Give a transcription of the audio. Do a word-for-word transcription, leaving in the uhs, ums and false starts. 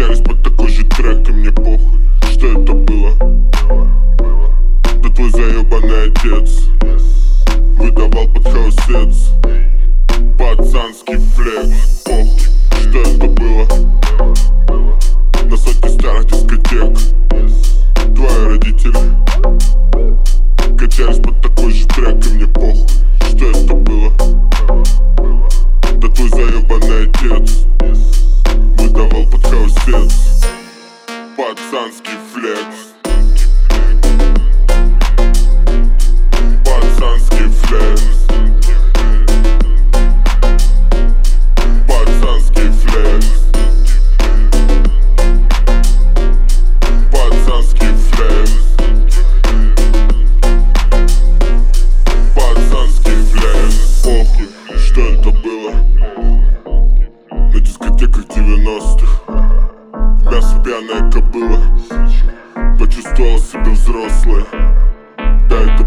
Качались под такой же трек, и мне похуй, что это было. Да твой заебанный отец выдавал под хаусец. Пацанский флекс, похуй, что это было. На сотни старых дискотек твои родители качались под такой же трек, и мне похуй, что это было. Да твой заебанный отец выдавал под хаусец. Пацанский флекс. Пацанский флекс. Пацанский флекс. Пацанский флекс. Пацанский флекс. Похуй, что это было. На дискотеках девяностых в мясо пьяная кобыла почувствовала себя взрослой. Да, это